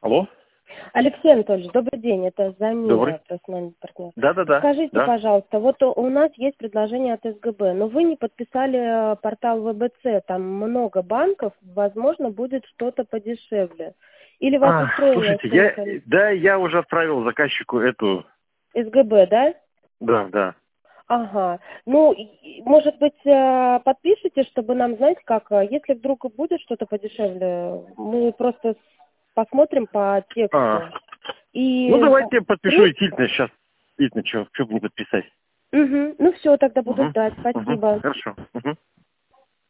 Алло? Алексей Анатольевич, добрый день, это Замира, Добрый. профессиональный партнер. Да. Скажите, Да. пожалуйста, вот у нас есть предложение от СГБ, но вы не подписали портал ВБЦ, там много банков, возможно, будет что-то подешевле. Или вас устроила Слушайте, сумма я уже отправил заказчику эту... СГБ, да? Да. Ага. Ну, может быть, подпишите, чтобы нам знать, как, если вдруг будет что-то подешевле, мы просто посмотрим по А, тексту. И ну, давайте я подпишу при- действительно сейчас. Действительно, что бы не подписать. Мгм. Ну все, тогда буду Угу. ждать. Спасибо. Хорошо. Угу.